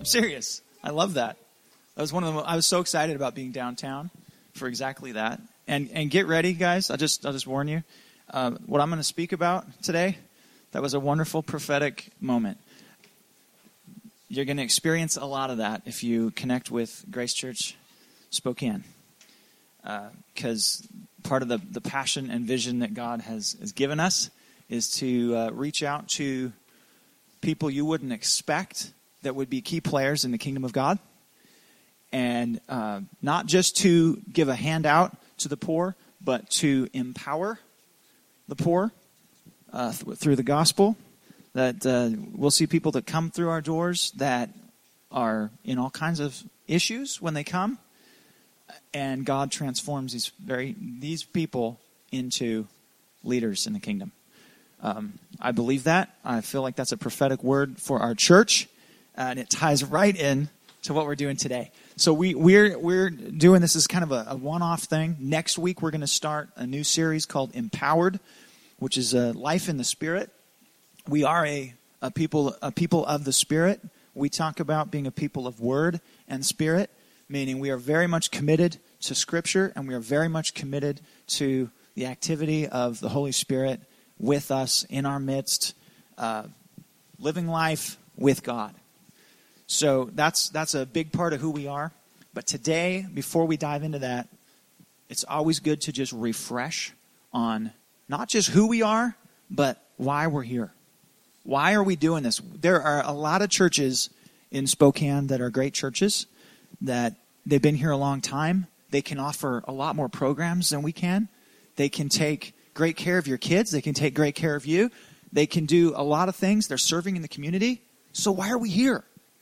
serious. I love that. That was I was so excited about being downtown for exactly that. And get ready, guys. I'll just warn you. What I'm going to speak about today, that was a wonderful prophetic moment. You're going to experience a lot of that if you connect with Grace Church Spokane. Because part of the passion and vision that God has given us is to reach out to people you wouldn't expect that would be key players in the kingdom of God. And not just to give a handout to the poor, but to empower the poor through the gospel. That we'll see people that come through our doors that are in all kinds of issues when they come. And God transforms these people into leaders in the kingdom. I believe that. I feel like that's a prophetic word for our church, and it ties right in to what we're doing today. So we're doing this as kind of a one-off thing. Next week we're going to start a new series called Empowered, which is a life in the Spirit. We are a people of the Spirit. We talk about being a people of Word and Spirit, meaning we are very much committed to Scripture, and we are very much committed to the activity of the Holy Spirit with us in our midst, living life with God. So that's a big part of who we are. But today, before we dive into that, it's always good to just refresh on not just who we are, but why we're here. Why are we doing this? There are a lot of churches in Spokane that are great churches, that they've been here a long time. They can offer a lot more programs than we can. They can take great care of your kids. They can take great care of you. They can do a lot of things. They're serving in the community. So why are we here?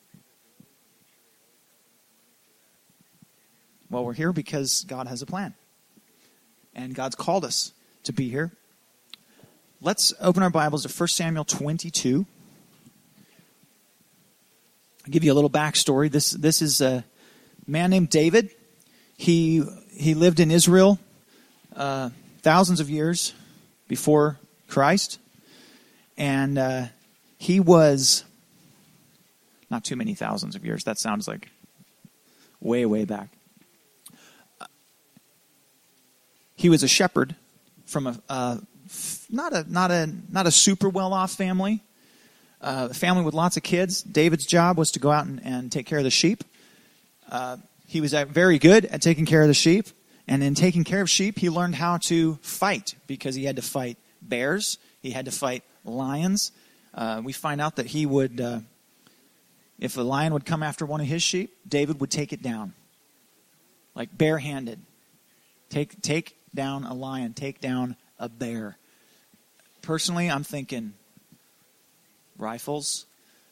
Well, we're here because God has a plan. And God's called us to be here. Let's open our Bibles to 1 Samuel 22. I'll give you a little backstory. This is a man named David. He lived in Israel thousands of years before Christ. And he was, not too many thousands of years. That sounds like way, way back. He was a shepherd from not a super well-off family. A family with lots of kids. David's job was to go out and take care of the sheep. He was very good at taking care of the sheep. And in taking care of sheep, he learned how to fight, because he had to fight bears. He had to fight lions. We find out that he would, if a lion would come after one of his sheep, David would take it down. Like barehanded. Take down a lion. Take down a bear. Personally, I'm thinking rifles,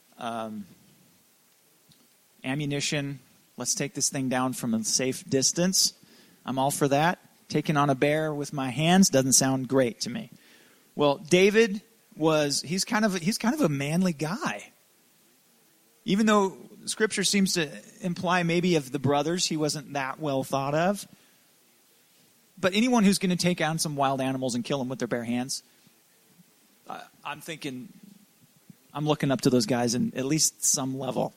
ammunition. Let's take this thing down from a safe distance. I'm all for that. Taking on a bear with my hands doesn't sound great to me. Well, David he's kind of a manly guy. Even though Scripture seems to imply maybe of the brothers he wasn't that well thought of. But anyone who's going to take on some wild animals and kill them with their bare hands, I'm looking up to those guys in at least some level.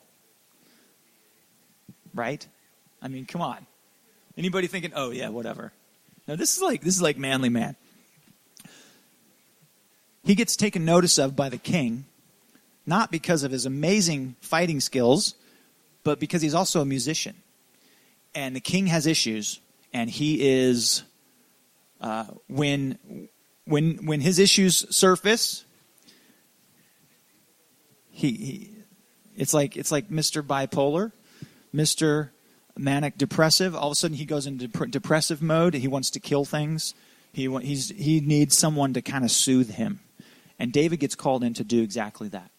Right? I mean, come on. Anybody thinking, oh yeah, whatever. No, this is like manly man. He gets taken notice of by the king, not because of his amazing fighting skills, but because he's also a musician. And the king has issues, and he is when his issues surface, it's like Mr. Bipolar, Mr. Manic Depressive. All of a sudden he goes into depressive mode. He wants to kill things. He needs someone to kind of soothe him. And David gets called in to do exactly that.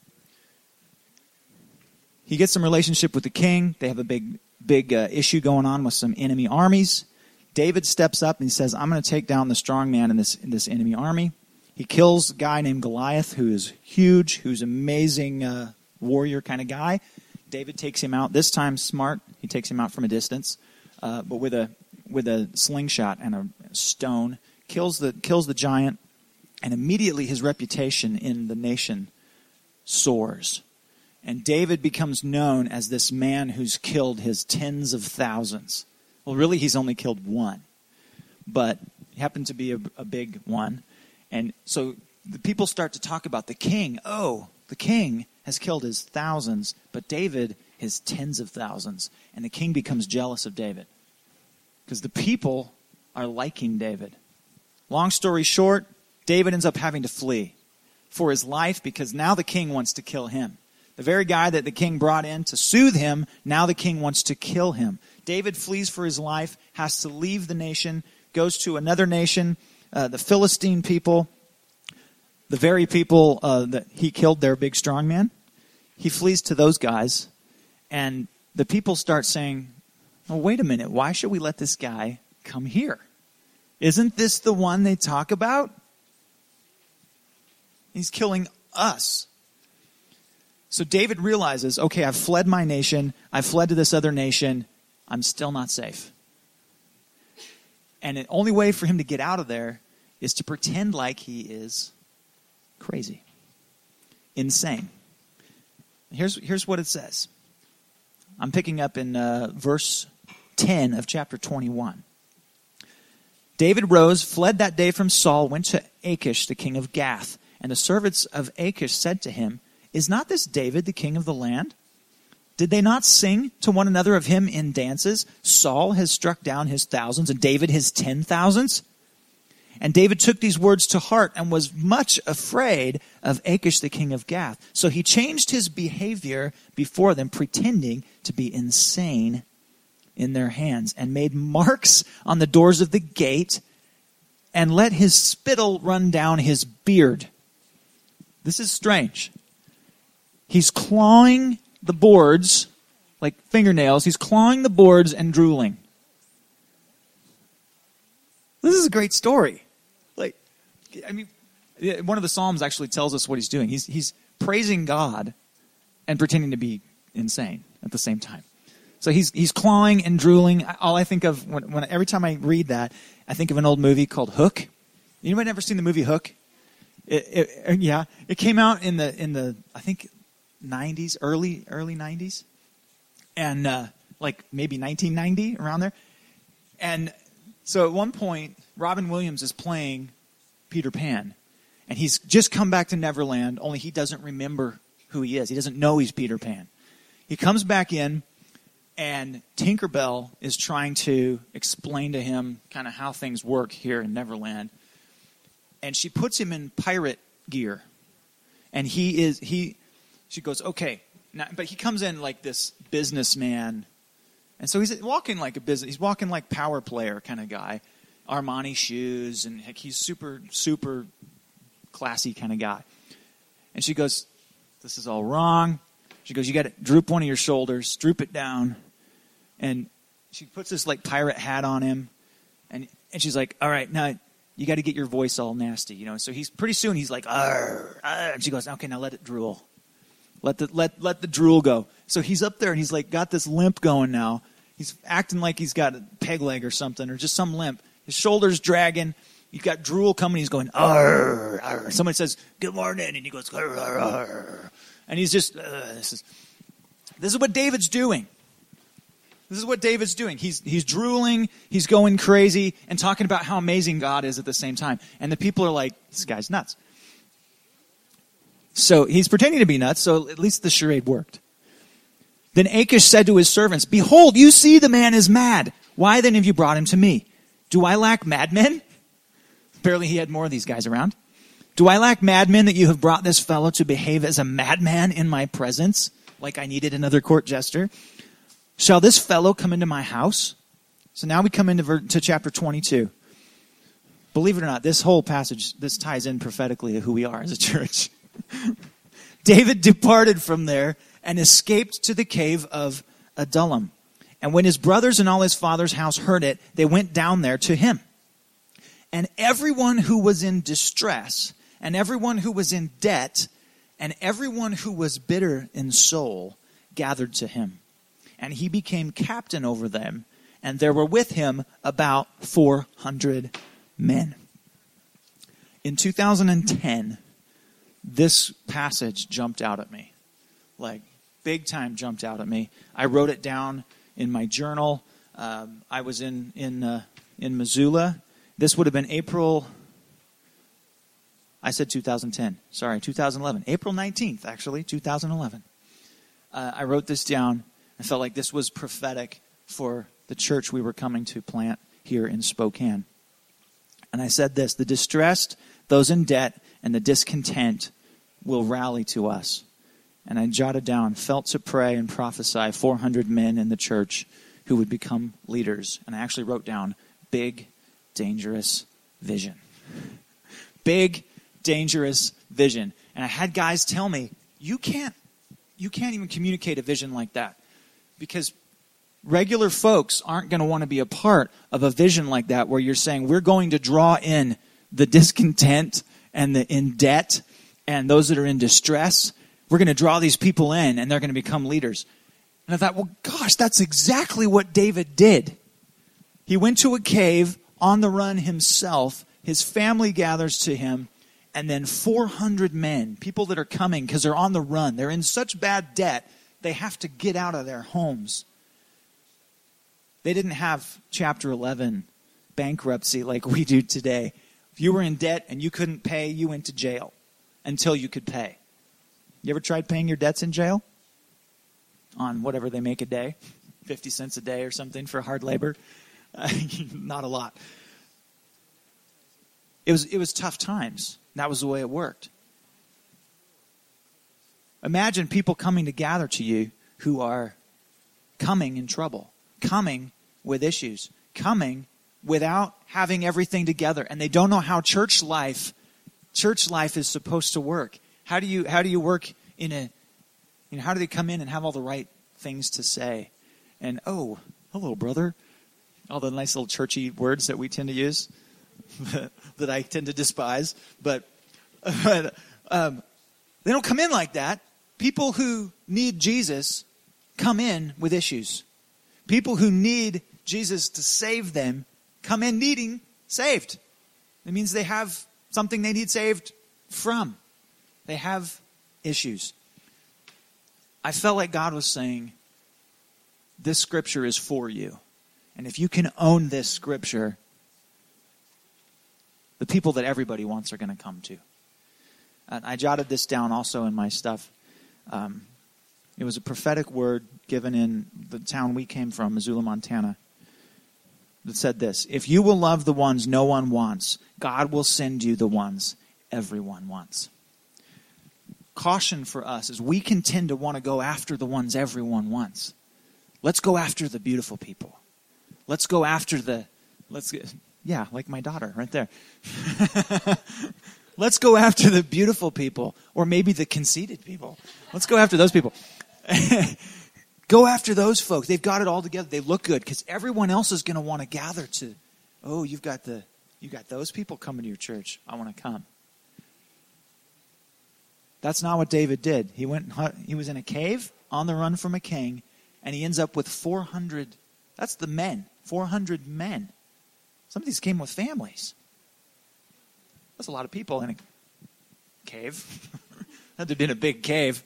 He gets some relationship with the king. They have a big issue going on with some enemy armies. David steps up and he says, I'm going to take down the strong man in this enemy army. He kills a guy named Goliath, who is huge, who's an amazing warrior kind of guy. David takes him out. This time, smart. He takes him out from a distance, but with a slingshot and a stone. Kills the giant, and immediately his reputation in the nation soars. And David becomes known as this man who's killed his tens of thousands. Well, really, he's only killed one, but he happened to be a big one. And so the people start to talk about the king. Oh, the king has killed his thousands, but David his tens of thousands. And the king becomes jealous of David because the people are liking David. Long story short, David ends up having to flee for his life because now the king wants to kill him. The very guy that the king brought in to soothe him, now the king wants to kill him. David flees for his life, has to leave the nation, goes to another nation, the Philistine people, the very people that he killed, their big strong man. He flees to those guys, and the people start saying, oh, wait a minute, why should we let this guy come here? Isn't this the one they talk about? He's killing us. So David realizes, okay, I've fled my nation. I've fled to this other nation. I'm still not safe. And the only way for him to get out of there is to pretend like he is crazy, insane. Here's what it says. I'm picking up in verse 10 of chapter 21. David rose, fled that day from Saul, went to Achish, the king of Gath. And the servants of Achish said to him, is not this David, the king of the land? Did they not sing to one another of him in dances? Saul has struck down his thousands, and David his 10,000s. And David took these words to heart and was much afraid of Achish, the king of Gath. So he changed his behavior before them, pretending to be insane in their hands, and made marks on the doors of the gate, and let his spittle run down his beard. This is strange. He's clawing the boards like fingernails. He's clawing the boards and drooling. This is a great story. One of the Psalms actually tells us what he's doing. He's praising God and pretending to be insane at the same time. So he's clawing and drooling. All I think of when every time I read that, I think of an old movie called Hook. Anybody ever seen the movie Hook? It came out in the I think 90s, early 90s, and like maybe 1990, around there. And so at one point, Robin Williams is playing Peter Pan, and he's just come back to Neverland, only he doesn't remember who he is. He doesn't know he's Peter Pan. He comes back in, and Tinkerbell is trying to explain to him kind of how things work here in Neverland. And she puts him in pirate gear. And she goes, okay. Now, but he comes in like this businessman. And so he's walking like he's walking like power player kind of guy. Armani shoes, and he's super, super classy kind of guy. And she goes, this is all wrong. She goes, you got to droop one of your shoulders, droop it down. And she puts this like pirate hat on him. And she's like, all right, now you got to get your voice all nasty, So pretty soon he's like, arr, arr. And she goes, okay, now let it drool. Let the drool go. So he's up there and he's like got this limp going now. He's acting like he's got a peg leg or something, or just some limp. His shoulder's dragging. He's got drool coming. He's going, arr, arr. Somebody says, good morning. And he goes, arr, arr, arr. And he's just, this is what David's doing. This is what David's doing. He's drooling, he's going crazy, and talking about how amazing God is at the same time. And the people are like, this guy's nuts. So he's pretending to be nuts, so at least the charade worked. Then Achish said to his servants, behold, you see the man is mad. Why then have you brought him to me? Do I lack madmen? Apparently he had more of these guys around. Do I lack madmen that you have brought this fellow to behave as a madman in my presence, like I needed another court jester? Shall this fellow come into my house? So now we come into chapter 22. Believe it or not, this whole passage, this ties in prophetically to who we are as a church. David departed from there and escaped to the cave of Adullam. And when his brothers and all his father's house heard it, they went down there to him. And everyone who was in distress, and everyone who was in debt, and everyone who was bitter in soul gathered to him. And he became captain over them, and there were with him about 400 men. In 2010, this passage jumped out at me. Like, big time jumped out at me. I wrote it down in my journal. I was in Missoula. This would have been April. I said 2010. Sorry, 2011. April 19th, actually, 2011. I wrote this down. I felt like this was prophetic for the church we were coming to plant here in Spokane. And I said this: the distressed, those in debt, and the discontent will rally to us. And I jotted down, felt to pray and prophesy 400 men in the church who would become leaders. And I actually wrote down, big, dangerous vision. Big, dangerous vision. And I had guys tell me, you can't even communicate a vision like that, because regular folks aren't going to want to be a part of a vision like that, where you're saying we're going to draw in the discontent and the in debt and those that are in distress. We're going to draw these people in and they're going to become leaders. And I thought, well, gosh, that's exactly what David did. He went to a cave on the run himself. His family gathers to him. And then 400 men, people that are coming because they're on the run. They're in such bad debt, they have to get out of their homes. They didn't have Chapter 11 bankruptcy like we do today. If you were in debt and you couldn't pay, you went to jail until you could pay. You ever tried paying your debts in jail? On whatever they make a day, 50 cents a day or something for hard labor? Not a lot. It was tough times. That was the way it worked. Imagine people coming to gather to you who are coming in trouble, coming with issues, coming without having everything together, and they don't know how church life is supposed to work. How do you work in a, how do they come in and have all the right things to say? And, oh, hello, brother. All the nice little churchy words that we tend to use that I tend to despise. But they don't come in like that. People who need Jesus come in with issues. People who need Jesus to save them come in needing saved. It means they have something they need saved from. They have issues. I felt like God was saying, this scripture is for you. And if you can own this scripture, the people that everybody wants are going to come to. And I jotted this down also in my stuff. It was a prophetic word given in the town we came from, Missoula, Montana, that said this: if you will love the ones no one wants, God will send you the ones everyone wants. Caution for us is we can tend to want to go after the ones everyone wants. Let's go after the beautiful people. Let's go after like my daughter right there. Let's go after the beautiful people, or maybe the conceited people. Let's go after those people. Go after those folks. They've got it all together. They look good, because everyone else is going to want to gather to, oh, you got those people coming to your church. I want to come. That's not what David did. He was in a cave on the run from a king, and he ends up with 400. That's the men. 400 men. Some of these came with families. That's a lot of people in a cave. Had to have been a big cave.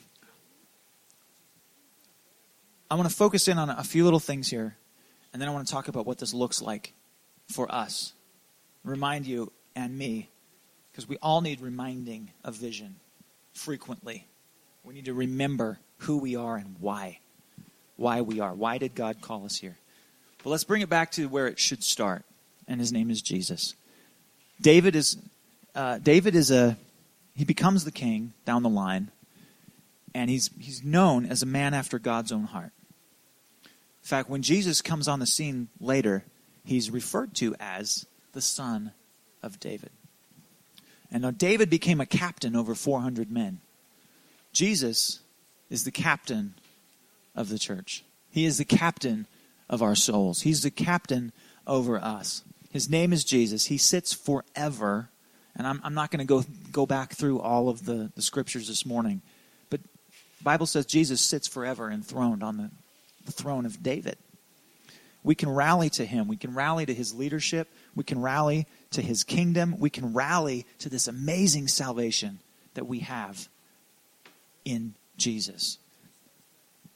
I want to focus in on a few little things here, and then I want to talk about what this looks like for us. Remind you and me, because we all need reminding of vision frequently. We need to remember who we are and why we are. Why did God call us here? But let's bring it back to where it should start, and his name is Jesus. David he becomes the king down the line, and he's known as a man after God's own heart. In fact, when Jesus comes on the scene later, he's referred to as the son of David. And now David became a captain over 400 men. Jesus is the captain of the church. He is the captain of our souls. He's the captain over us. His name is Jesus. He sits forever. And I'm not going to go back through all of the scriptures this morning. But the Bible says Jesus sits forever enthroned on the throne of David. We can rally to him. We can rally to his leadership. We can rally to his kingdom. We can rally to this amazing salvation that we have in Jesus.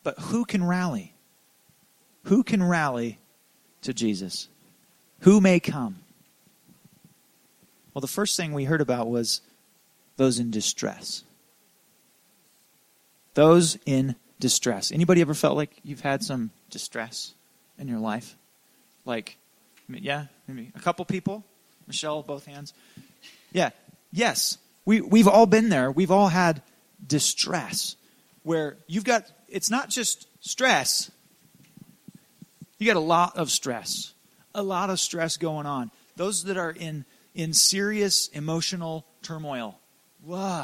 But who can rally? Who can rally to Jesus? Who may come? Well, the first thing we heard about was those in distress. Those in distress. Anybody ever felt like you've had some distress in your life? Like, yeah, maybe a couple people? Michelle, both hands. Yeah, yes. We've all been there. We've all had distress where you've got, it's not just stress. You got a lot of stress. A lot of stress going on. Those that are in serious emotional turmoil. Whoa.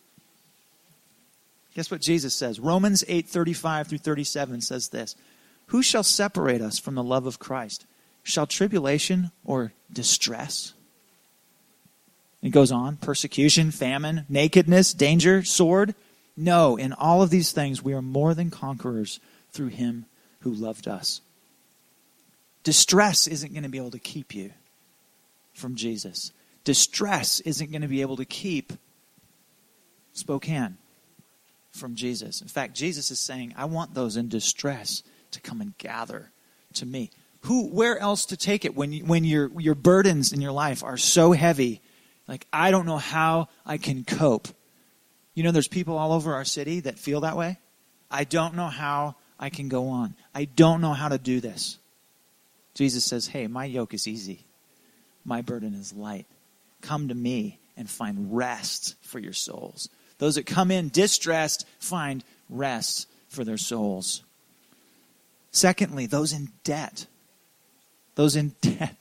Guess what Jesus says? Romans 8:35 through 37 says this. Who shall separate us from the love of Christ? Shall tribulation or distress? It goes on. Persecution, famine, nakedness, danger, sword. No, in all of these things we are more than conquerors through him who loved us. Distress isn't going to be able to keep you from Jesus. Distress isn't going to be able to keep Spokane from Jesus. In fact, Jesus is saying, I want those in distress to come and gather to me. Where else to take it when your burdens in your life are so heavy? Like, I don't know how I can cope. You know, there's people all over our city that feel that way. I don't know how I can go on. I don't know how to do this. Jesus says, hey, my yoke is easy. My burden is light. Come to me and find rest for your souls. Those that come in distressed find rest for their souls. Secondly, those in debt. Those in debt.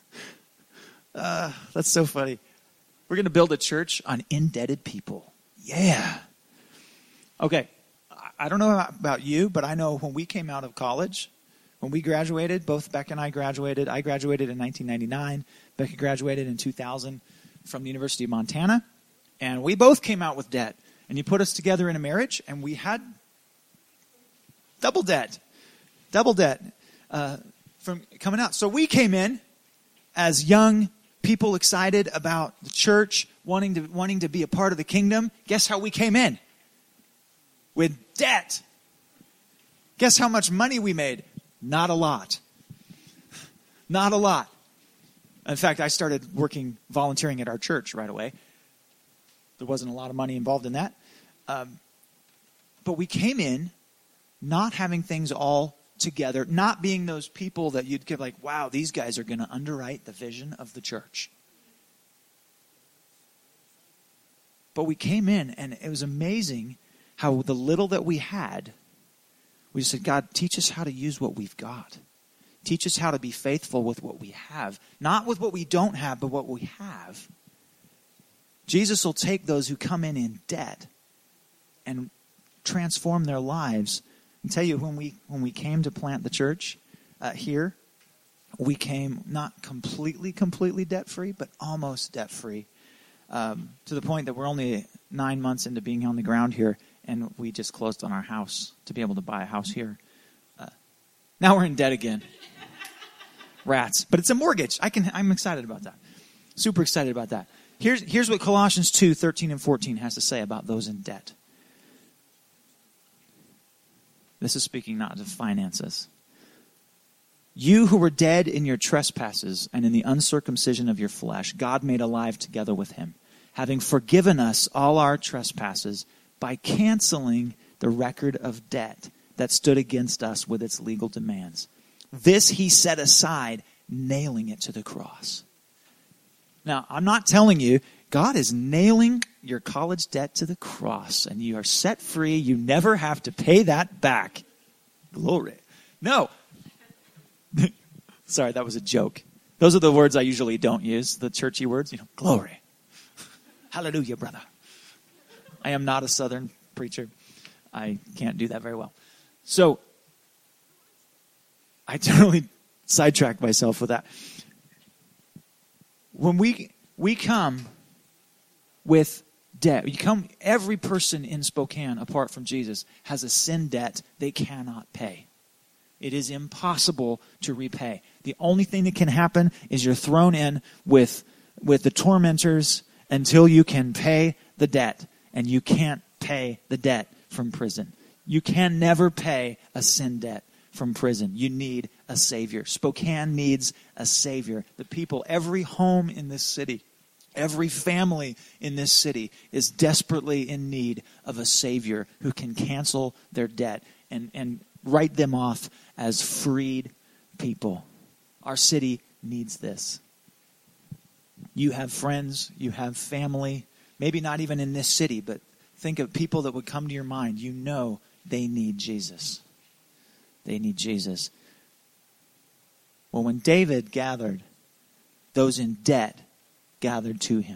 That's so funny. We're going to build a church on indebted people. Yeah. Okay. I don't know about you, but I know when we came out of college, when we graduated, both Becca and I graduated. I graduated in 1999. Becca graduated in 2000 from the University of Montana. And we both came out with debt. And you put us together in a marriage, and we had double debt. Double debt from coming out. So we came in as young people excited about the church, wanting to be a part of the kingdom. Guess how we came in? With debt. Guess how much money we made? Not a lot. Not a lot. In fact, I started volunteering at our church right away. There wasn't a lot of money involved in that. But we came in not having things all together, not being those people that you'd give like, wow, these guys are going to underwrite the vision of the church. But we came in, and it was amazing how the little that we had, we just said, God, teach us how to use what we've got. Teach us how to be faithful with what we have. Not with what we don't have, but what we have. Jesus will take those who come in debt and transform their lives. I tell you, when we came to plant the church here, we came not completely debt-free, but almost debt-free, to the point that we're only 9 months into being on the ground here, and we just closed on our house to be able to buy a house here. Now we're in debt again. Rats. But it's a mortgage. I'm excited about that. Super excited about that. Here's what Colossians 2:13 and 14 has to say about those in debt. This is speaking not of finances. You who were dead in your trespasses and in the uncircumcision of your flesh, God made alive together with him, having forgiven us all our trespasses by canceling the record of debt that stood against us with its legal demands. This he set aside, nailing it to the cross. Now, I'm not telling you, God is nailing your college debt to the cross, and you are set free. You never have to pay that back. Glory. No. Sorry, that was a joke. Those are the words I usually don't use, the churchy words. Glory. Hallelujah, brother. I am not a Southern preacher. I can't do that very well. So, I totally sidetracked myself with that. When we come with debt, every person in Spokane, apart from Jesus, has a sin debt they cannot pay. It is impossible to repay. The only thing that can happen is you're thrown in with the tormentors until you can pay the debt, and you can't pay the debt from prison. You can never pay a sin debt from prison. You need a Savior. Spokane needs a Savior. The people, every home in this city, every family in this city is desperately in need of a Savior who can cancel their debt and write them off as freed people. Our city needs this. You have friends, you have family, maybe not even in this city, but think of people that would come to your mind. You know they need Jesus. They need Jesus. Well, when David gathered, those in debt gathered to him.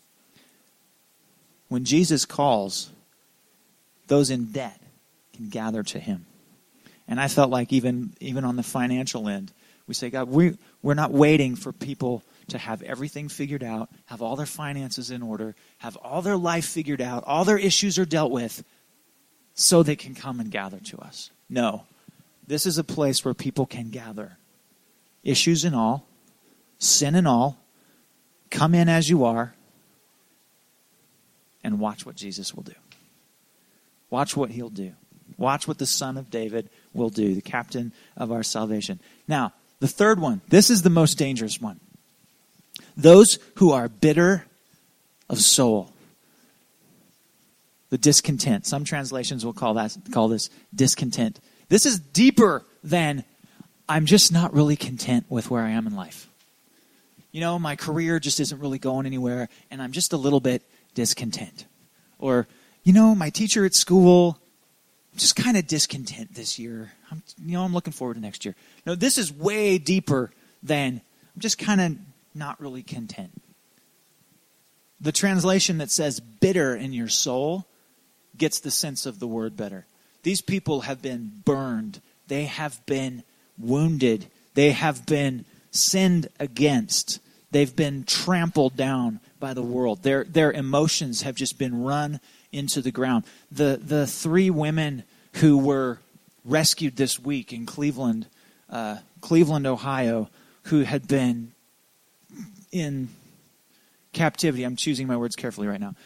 When Jesus calls, those in debt can gather to him. And I felt like even on the financial end, we say, God, we're not waiting for people to have everything figured out, have all their finances in order, have all their life figured out, all their issues are dealt with, so they can come and gather to us. No. This is a place where people can gather. Issues and all, sin and all, come in as you are, and watch what Jesus will do. Watch what he'll do. Watch what the Son of David will do, the captain of our salvation. Now, the third one, this is the most dangerous one. Those who are bitter of soul. The discontent. Some translations will call this discontent. This is deeper than I'm just not really content with where I am in life. You know, my career just isn't really going anywhere, and I'm just a little bit discontent. Or, you know, my teacher at school, I'm just kind of discontent this year. I'm looking forward to next year. No, this is way deeper than I'm just kind of not really content. The translation that says bitter in your soul gets the sense of the word better. These people have been burned. They have been wounded. They have been sinned against. They've been trampled down by the world. Their emotions have just been run into the ground. The three women who were rescued this week in Cleveland, Ohio, who had been in captivity. I'm choosing my words carefully right now.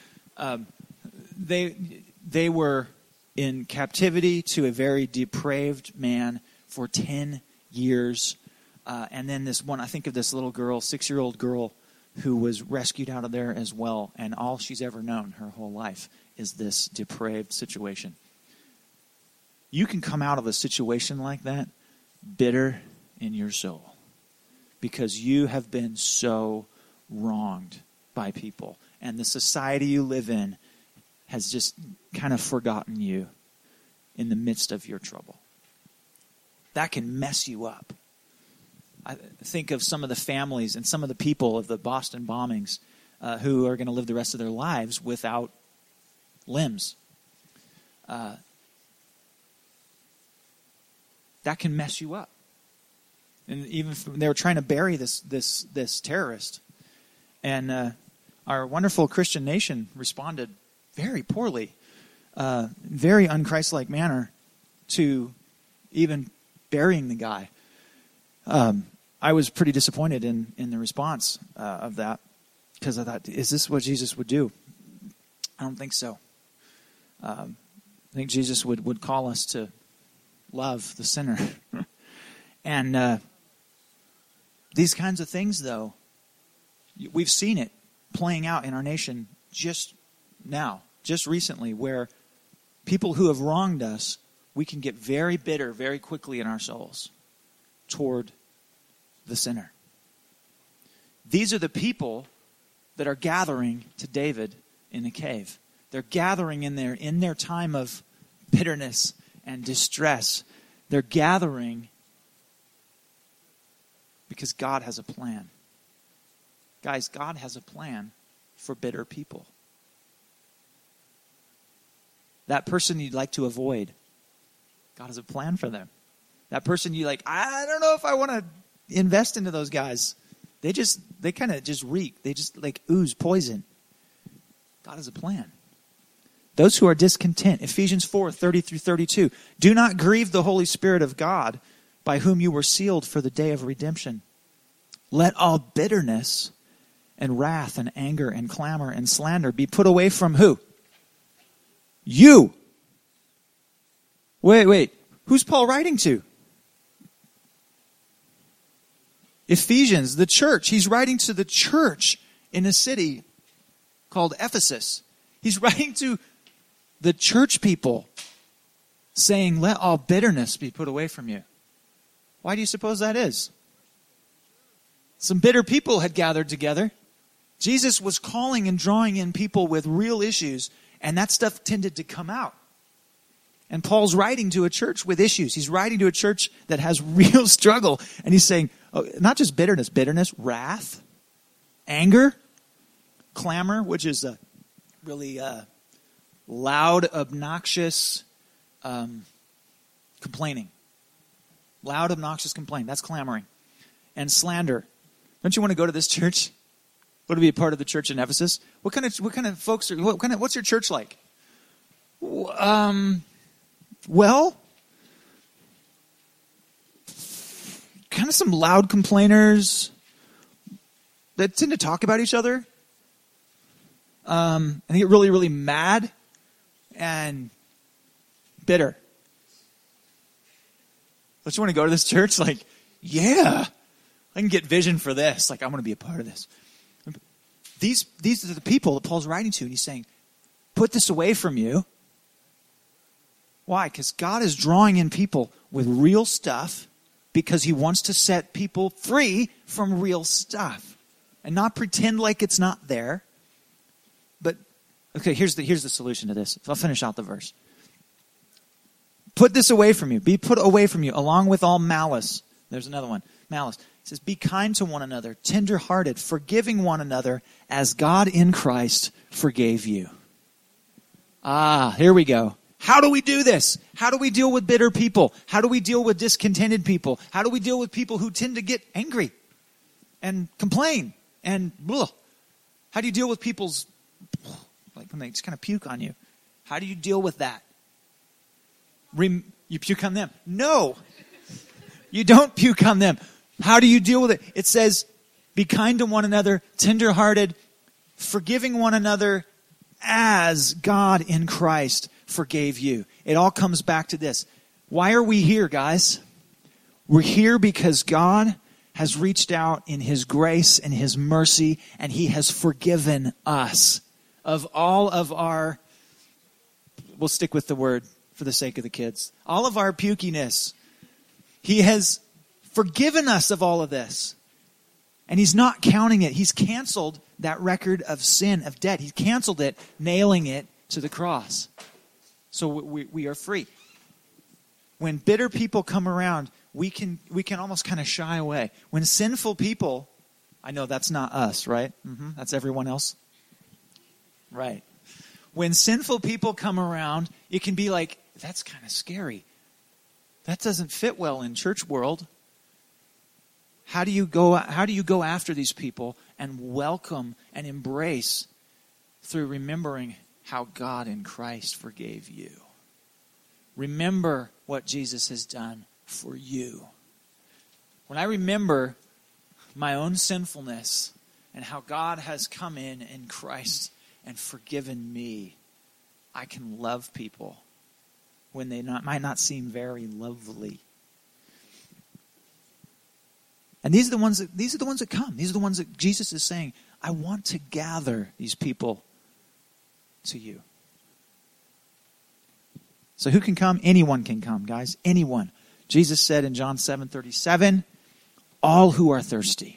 They were in captivity to a very depraved man for 10 years. And then this one, I think of this little girl, 6-year-old girl, who was rescued out of there as well. And all she's ever known her whole life is this depraved situation. You can come out of a situation like that bitter in your soul because you have been so wronged by people. And the society you live in has just kind of forgotten you in the midst of your trouble. That can mess you up. I think of some of the families and some of the people of the Boston bombings who are going to live the rest of their lives without limbs. That can mess you up. And even they were trying to bury this terrorist. And our wonderful Christian nation responded very poorly, very un-Christ-like manner to even burying the guy. I was pretty disappointed in the response of that because I thought, is this what Jesus would do? I don't think so. I think Jesus would call us to love the sinner. And these kinds of things, though, we've seen it playing out in our nation just now, just recently, where people who have wronged us, we can get very bitter very quickly in our souls toward the sinner. These are the people that are gathering to David in the cave. They're gathering in their time of bitterness and distress. They're gathering because God has a plan. Guys, God has a plan for bitter people. That person you'd like to avoid, God has a plan for them. That person you like, I don't know if I want to invest into those guys. They kind of just reek. They just like ooze poison. God has a plan. Those who are discontent, Ephesians 4:30-32. Do not grieve the Holy Spirit of God, by whom you were sealed for the day of redemption. Let all bitterness and wrath and anger and clamor and slander be put away from who? You. Wait. Who's Paul writing to? Ephesians, the church. He's writing to the church in a city called Ephesus. He's writing to the church people saying, let all bitterness be put away from you. Why do you suppose that is? Some bitter people had gathered together. Jesus was calling and drawing in people with real issues, and that stuff tended to come out. And Paul's writing to a church with issues. He's writing to a church that has real struggle. And he's saying, not just bitterness, wrath, anger, clamor, which is a really loud, obnoxious complaining. Loud, obnoxious complaining. That's clamoring. And slander. Don't you want to go to this church? Want to be a part of the church in Ephesus? What kind of folks are? What's your church like? Well, kind of some loud complainers that tend to talk about each other. And get really, really mad and bitter. Don't you want to go to this church? Like, yeah, I can get vision for this. Like, I want to be a part of this. These are the people that Paul's writing to, and he's saying, put this away from you. Why? Because God is drawing in people with real stuff because he wants to set people free from real stuff and not pretend like it's not there. But, okay, here's the solution to this. I'll finish out the verse. Put this away from you. Be put away from you along with all malice. There's another one. Malice. It says, be kind to one another, tender-hearted, forgiving one another as God in Christ forgave you. Here we go. How do we do this? How do we deal with bitter people? How do we deal with discontented people? How do we deal with people who tend to get angry and complain? And how do you deal with people's, like when they just kind of puke on you? How do you deal with that? You puke on them? No, you don't puke on them. How do you deal with it? It says, be kind to one another, tender-hearted, forgiving one another as God in Christ forgave you. It all comes back to this. Why are we here, guys? We're here because God has reached out in his grace and his mercy, and he has forgiven us of all of our, we'll stick with the word for the sake of the kids, all of our pukiness. He has forgiven us of all of this. And he's not counting it. He's canceled that record of sin, of debt. He's canceled it, nailing it to the cross. So we are free. When bitter people come around, we can almost kind of shy away. When sinful people, I know that's not us, right? That's everyone else. Right. When sinful people come around, it can be like, that's kind of scary. That doesn't fit well in church world. How do you go after these people and welcome and embrace through remembering how God in Christ forgave you? Remember what Jesus has done for you. When I remember my own sinfulness and how God has come in Christ and forgiven me, I can love people when they might not seem very lovely. And these are the ones that come. These are the ones that Jesus is saying, I want to gather these people to you. So who can come? Anyone can come, guys. Anyone. Jesus said in John 7:37, all who are thirsty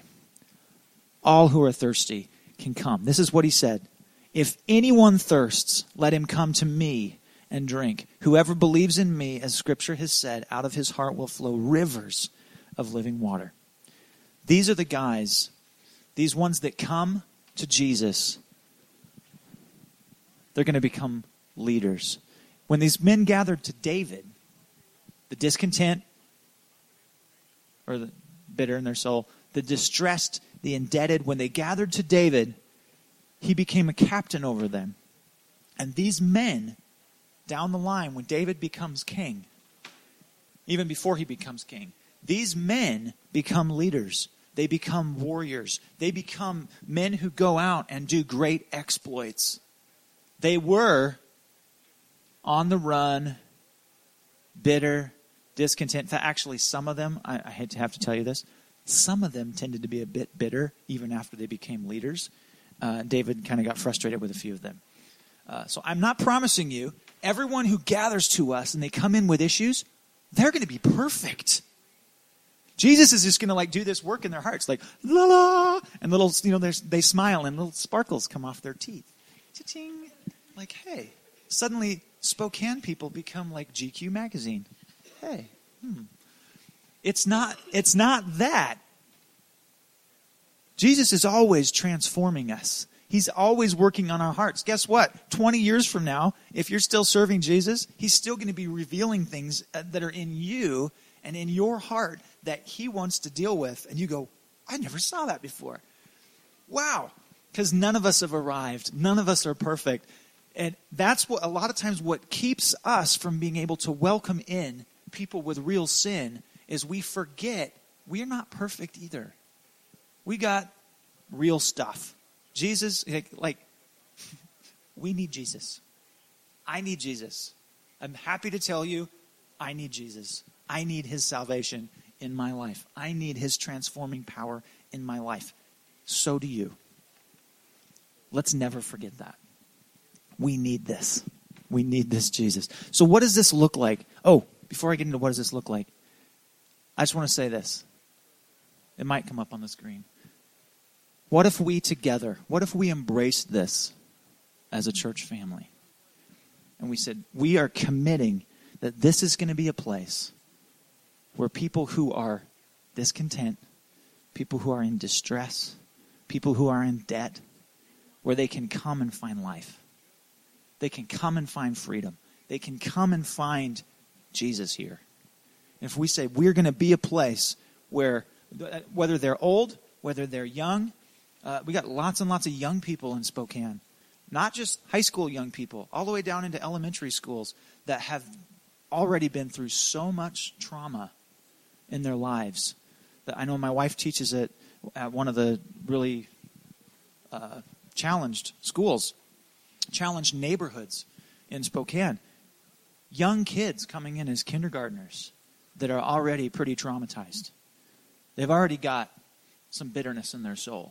can come. This is what he said. If anyone thirsts, let him come to me and drink. Whoever believes in me, as Scripture has said, out of his heart will flow rivers of living water. These are the guys, these ones that come to Jesus, they're going to become leaders. When these men gathered to David, the discontent or the bitter in their soul, the distressed, the indebted, when they gathered to David, he became a captain over them. And these men, down the line, when David becomes king, even before he becomes king, these men become leaders. They become warriors. They become men who go out and do great exploits. They were on the run, bitter, discontent. In fact, actually, some of them, I hate to have to tell you this, some of them tended to be a bit bitter even after they became leaders. David kind of got frustrated with a few of them. So I'm not promising you, everyone who gathers to us and they come in with issues, they're going to be perfect. Jesus is just going to like do this work in their hearts, like la la, and little, they smile and little sparkles come off their teeth. Cha-ching. Like, hey, suddenly Spokane people become like GQ magazine. Hey, It's not that. Jesus is always transforming us. He's always working on our hearts. Guess what? 20 years from now, if you're still serving Jesus, he's still going to be revealing things that are in you and in your heart that he wants to deal with. And you go, I never saw that before. Wow. Because none of us have arrived. None of us are perfect. And that's what a lot of times what keeps us from being able to welcome in people with real sin is we forget we're not perfect either. We got real stuff. Jesus, like we need Jesus. I need Jesus. I'm happy to tell you, I need Jesus. I need his salvation in my life. I need his transforming power in my life. So do you. Let's never forget that. We need this. We need this Jesus. So what does this look like? Oh, before I get into what does this look like, I just want to say this. It might come up on the screen. What if we together, what if we embraced this as a church family? And we said, we are committing that this is going to be a place where people who are discontent, people who are in distress, people who are in debt, where they can come and find life. They can come and find freedom. They can come and find Jesus here. And if we say we're going to be a place where, whether they're old, whether they're young, we got lots and lots of young people in Spokane. Not just high school young people, all the way down into elementary schools that have already been through so much trauma in their lives. That I know my wife teaches it at one of the really challenged schools, challenged neighborhoods in Spokane. Young kids coming in as kindergartners that are already pretty traumatized. They've already got some bitterness in their soul.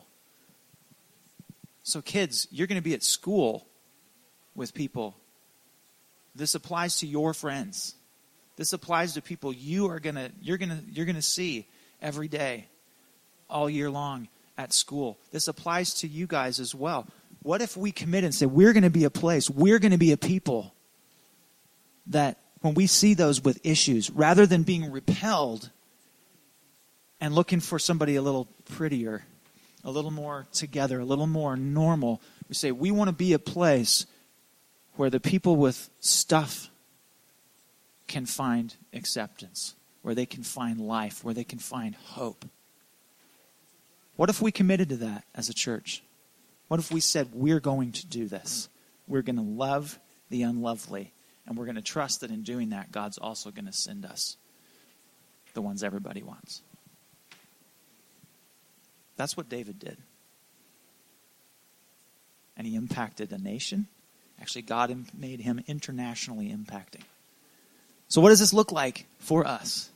So kids, you're going to be at school with people. This applies to your friends. This applies to people you're going to see every day, all year long at school. This applies to you guys as well. What if we commit and say we're going to be a place, we're going to be a people that when we see those with issues, rather than being repelled and looking for somebody a little prettier, a little more together, a little more normal, we say we want to be a place where the people with stuff can find acceptance, where they can find life, where they can find hope. What if we committed to that as a church? What if we said we're going to do this? We're going to love the unlovely, and we're going to trust that in doing that, God's also going to send us the ones everybody wants. That's what David did. And he impacted a nation. Actually, God made him internationally impacting. So what does this look like for us?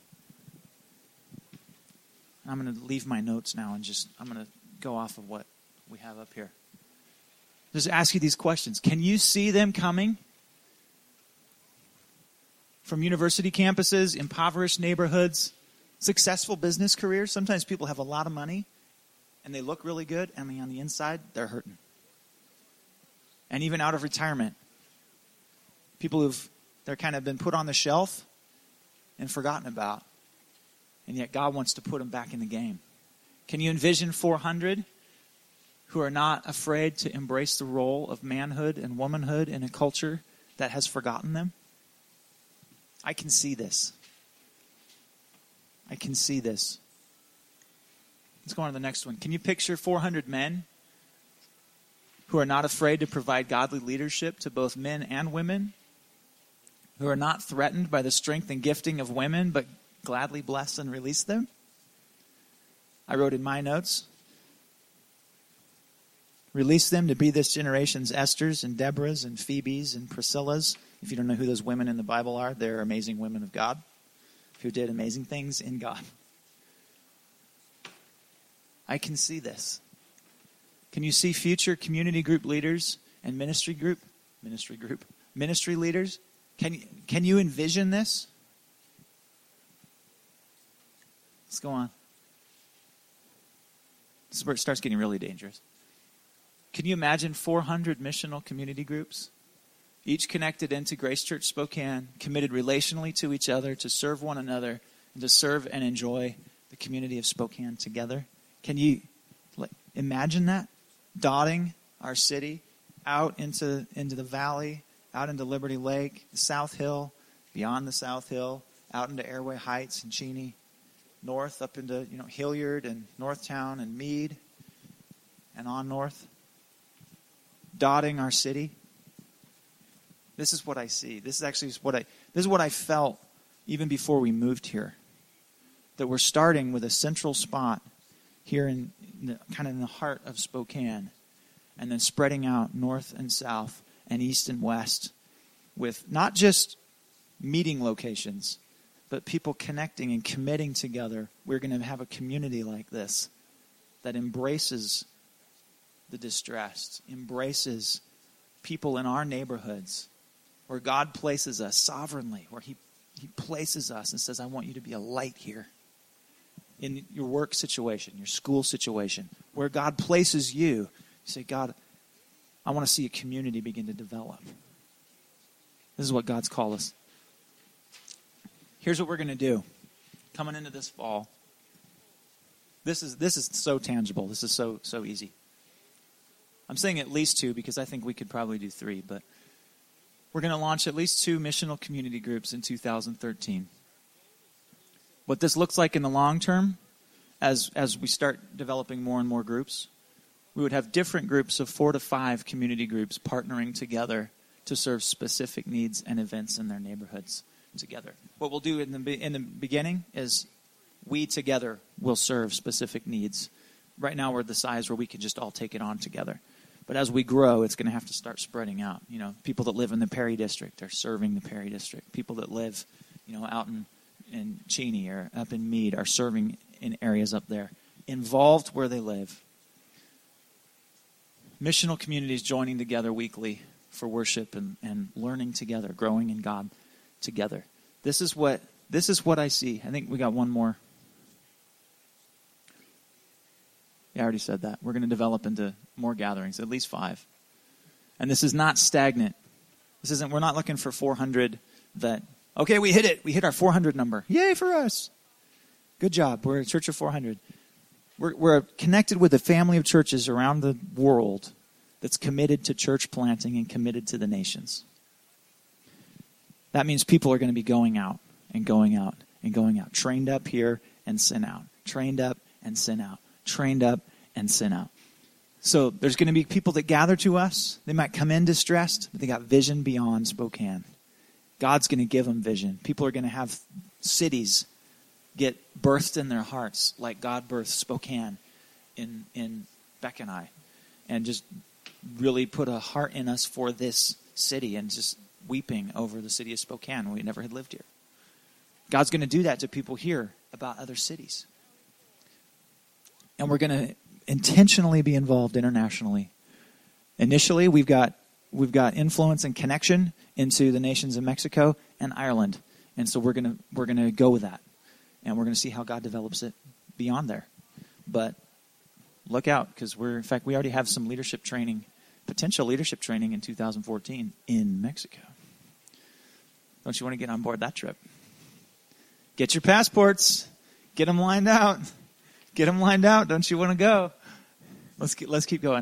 I'm going to leave my notes now and I'm going to go off of what we have up here. Just ask you these questions. Can you see them coming from university campuses, impoverished neighborhoods, successful business careers? Sometimes people have a lot of money and they look really good, and on the inside, they're hurting. And even out of retirement, people they're kind of been put on the shelf and forgotten about. And yet God wants to put them back in the game. Can you envision 400 who are not afraid to embrace the role of manhood and womanhood in a culture that has forgotten them? I can see this. I can see this. Let's go on to the next one. Can you picture 400 men who are not afraid to provide godly leadership to both men and women? Who are not threatened by the strength and gifting of women, but gladly bless and release them? I wrote in my notes, Release them to be this generation's Esthers and Deborahs and Phoebes and Priscillas. If you don't know who those women in the Bible are, they're amazing women of God who did amazing things in God. I can see this. Can you see future community group leaders and ministry leaders? Can you envision this? Let's go on. This is where it starts getting really dangerous. Can you imagine 400 missional community groups, each connected into Grace Church Spokane, committed relationally to each other, to serve one another, and to serve and enjoy the community of Spokane together? Can you imagine that? Dotting our city out into the valley, out into Liberty Lake, the South Hill, beyond the South Hill, out into Airway Heights and Cheney, north up into Hilliard and Northtown and Meade, and on north. Dotting our city. This is what I see. This is actually what I felt even before we moved here. That we're starting with a central spot here in the heart of Spokane, and then spreading out north and south and east and west with not just meeting locations, but people connecting and committing together. We're going to have a community like this that embraces the distressed, embraces people in our neighborhoods, where God places us sovereignly, where He places us and says, I want you to be a light here. In your work situation, your school situation, where God places you, you say, God, I want to see a community begin to develop. This is what God's called us. Here's what we're going to do. Coming into this fall, this is so tangible. This is so easy. I'm saying at least 2 because I think we could probably do 3, but we're going to launch at least 2 missional community groups in 2013. What this looks like in the long term, as we start developing more and more groups, we would have different groups of 4 to 5 community groups partnering together to serve specific needs and events in their neighborhoods together. What we'll do in the beginning is we together will serve specific needs. Right now we're the size where we can just all take it on together. But as we grow, it's going to have to start spreading out. People that live in the Perry District are serving the Perry District. People that live, out in Cheney or up in Meade are serving in areas up there. Involved where they live. Missional communities joining together weekly for worship and learning together, growing in God together. This is what I see. I think we got one more. Yeah, I already said that. We're going to develop into more gatherings, at least 5. And this is not stagnant. We're not looking for 400 that, okay, we hit it. We hit our 400 number. Yay for us. Good job. We're a church of 400. We're connected with a family of churches around the world that's committed to church planting and committed to the nations. That means people are going to be going out and going out and going out. Trained up here and sent out. Trained up and sent out. Trained up and sent out. So there's going to be people that gather to us. They might come in distressed, but they got vision beyond Spokane. God's going to give them vision. People are going to have cities get birthed in their hearts like God birthed Spokane in Beck and I. And just really put a heart in us for this city and just weeping over the city of Spokane when we never had lived here. God's going to do that to people here about other cities. And we're going to intentionally be involved internationally. Initially, we've got influence and connection into the nations of Mexico and Ireland. And so we're going to go with that. And we're going to see how God develops it beyond there. But look out, because we already have some potential leadership training in 2014 in Mexico. Don't you want to get on board that trip? Get your passports. Get them lined out. Get them lined out. Don't you want to go? Let's keep going.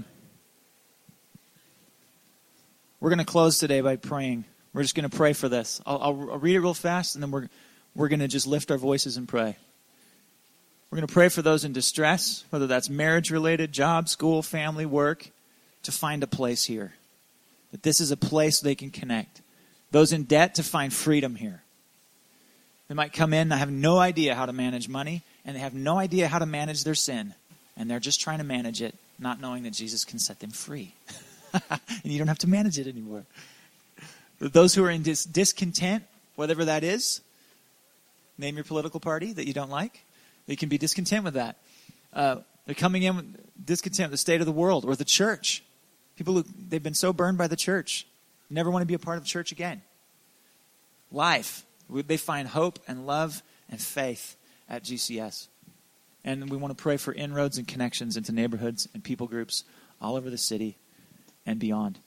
We're going to close today by praying. We're just going to pray for this. I'll read it real fast, and then we're going to just lift our voices and pray. We're going to pray for those in distress, whether that's marriage-related, job, school, family, work, to find a place here. That this is a place they can connect. Those in debt to find freedom here. They might come in and have no idea how to manage money, and they have no idea how to manage their sin. And they're just trying to manage it not knowing that Jesus can set them free. And you don't have to manage it anymore. Those who are in discontent, whatever that is, name your political party that you don't like. You can be discontent with that. They're coming in with discontent with the state of the world or the church. People who, they've been so burned by the church, never want to be a part of the church again. Life. They find hope and love and faith at GCS. And we want to pray for inroads and connections into neighborhoods and people groups all over the city and beyond.